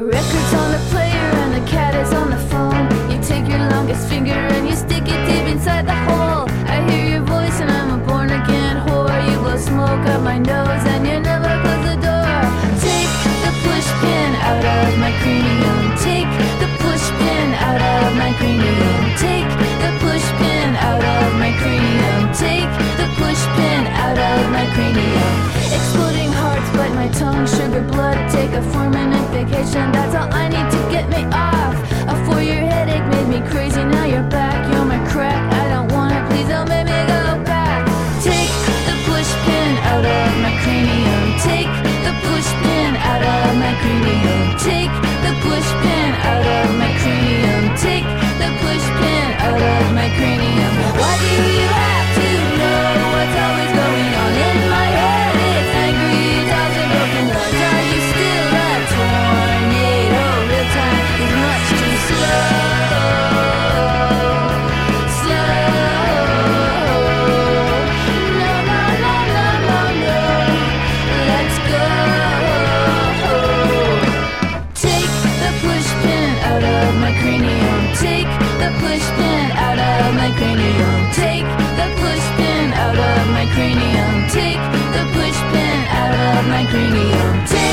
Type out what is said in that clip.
Records on the player and the cat is on the phone. You take your longest finger and you stick it deep inside the hole. I hear your voice and I'm a born again whore. You blow smoke up my nose and you never close the door. Take the push pin out of my cranium. Take the push pin out of my cranium. Take the push pin out of my cranium. Take the push pin out of my cranium. Exploding hearts bite my tongue, sugar blood. Take a 4-minute vacation, that's all I need to get me off. A 4-year headache made me crazy, now you're back. You're my crack, I don't want it, please don't make me go back. Take the push pin out of my cranium. Take the push pin out of my cranium. Take the push pin out of my cranium. Take the push pin out of my cranium. Why do you have to know what's always going on in my head? It's angry thoughts and broken hearts. Are you still a tornado? Real time is much too slow. No, no, no, no, no, no. Let's go. Take the push pin out of my cranium. Take the push pin out of my cranium. Take the push pin out of my cranium. Take the push pin out of my cranium.